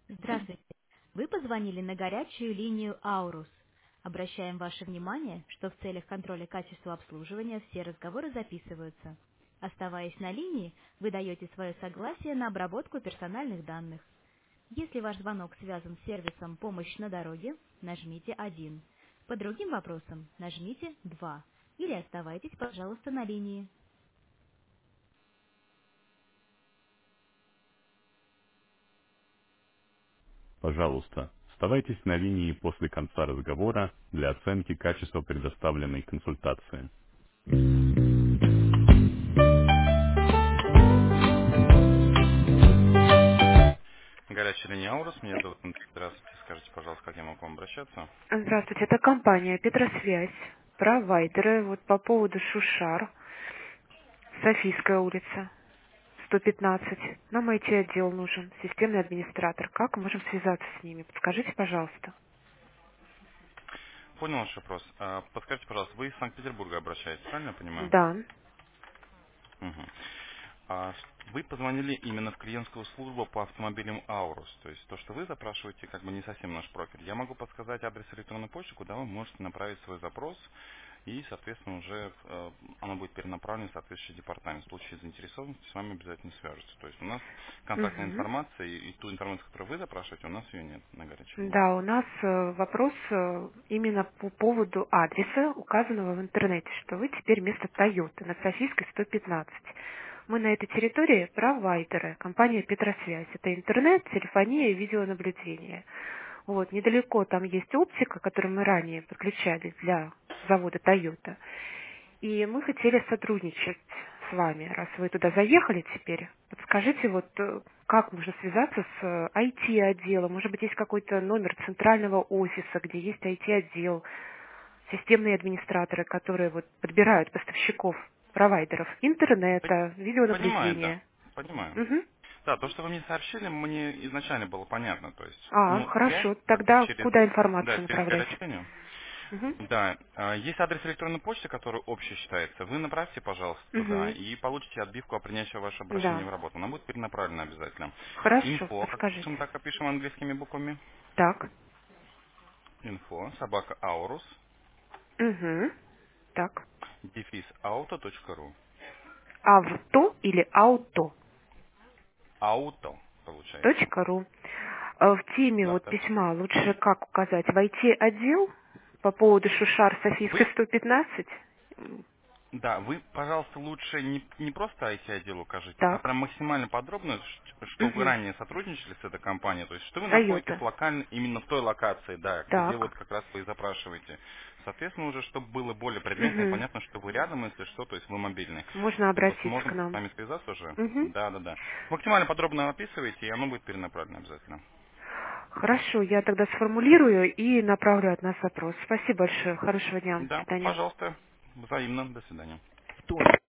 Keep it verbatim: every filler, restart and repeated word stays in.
Здравствуйте. Вы позвонили на горячую линию «Аурус». Обращаем ваше внимание, что в целях контроля качества обслуживания все разговоры записываются. Оставаясь на линии, вы даете свое согласие на обработку персональных данных. Если ваш звонок связан с сервисом «Помощь на дороге», нажмите один. По другим вопросам нажмите два. Или оставайтесь, пожалуйста, на линии. Пожалуйста, оставайтесь на линии после конца разговора для оценки качества предоставленной консультации. Горячая линия Аурус, меня зовут Андрей. Здравствуйте, скажите, пожалуйста, как я могу к вам обращаться? Здравствуйте, это компания Петросвязь, провайдеры, вот по поводу Шушар, Софийская улица, сто пятнадцать. Нам ай ти-отдел нужен, системный администратор. Как мы можем связаться с ними? Подскажите, пожалуйста. Понял ваш вопрос. А, Подскажите, пожалуйста, вы из Санкт-Петербурга обращаетесь, правильно я понимаю? Да, Мгм. А с- Вы позвонили именно в клиентскую службу по автомобилям Аурус. То есть то, что вы запрашиваете, как бы не совсем наш профиль. Я могу подсказать адрес электронной почты, куда вы можете направить свой запрос, и, соответственно, уже э, оно будет перенаправлено в соответствующий департамент. В случае заинтересованности с вами обязательно свяжутся. То есть у нас контактная мгм. информация, и, и ту информацию, которую вы запрашиваете, у нас ее нет на горячей линии. Да, у нас э, вопрос э, именно по поводу адреса, указанного в интернете, что вы теперь вместо Тойоты на Софийской сто пятнадцать. Мы на этой территории провайдеры, компания Петросвязь. Это интернет, телефония и видеонаблюдение. Вот, недалеко там есть оптика, которую мы ранее подключали для завода Toyota. И мы хотели сотрудничать с вами, раз вы туда заехали теперь. Подскажите, вот э, как можно связаться с э, ай ти-отделом? Может быть, есть какой-то номер центрального офиса, где есть ай ти-отдел, системные администраторы, которые вот подбирают поставщиков, провайдеров Пон- интернета, Понимаю, да, видеонаблюдения. понимаю. Мгм. Да, то, что вы мне сообщили, мне изначально было понятно. То есть, А, ну, связь хорошо. как бы Тогда через, куда да, информацию через направлять? горячую линию. Мгм. Да, а, есть адрес электронной почты, который общий считается. Вы направьте, пожалуйста, туда Угу. и получите отбивку о принятии вашего обращения Да. в работу. Она будет перенаправлена обязательно. Хорошо, Инфо, как пишем, подскажите. так и пишем английскими буквами. Так. Инфо, собака аурус, Угу. Так. дефис ауто точка ру. Авто или ауто? Ауто, получается. Точка ру. А в теме Да, вот так. письма лучше как указать? Войти отдел по поводу Шушар Софийской Вы сто пятнадцать? М, Да, вы, пожалуйста, лучше не, не просто ай ти-отдел укажите, а Так. прям максимально подробно, ш- что вы Угу. ранее сотрудничали с этой компанией, то есть что вы находитесь Тойота. локально именно в той локации, да, где вот Так. как раз вы и запрашиваете. Соответственно, уже, чтобы было более предметно и Угу. понятно, что вы рядом, если что, то есть вы мобильный. Можно Вот обратиться можно к с нам. вами связаться уже? Угу. Да, да, да. Максимально подробно описывайте, и оно будет перенаправлено обязательно. Хорошо, я тогда сформулирую и направлю от нас запрос. Спасибо большое. Хорошего дня. До Да, свидания. пожалуйста, взаимно, до свидания. Вторник.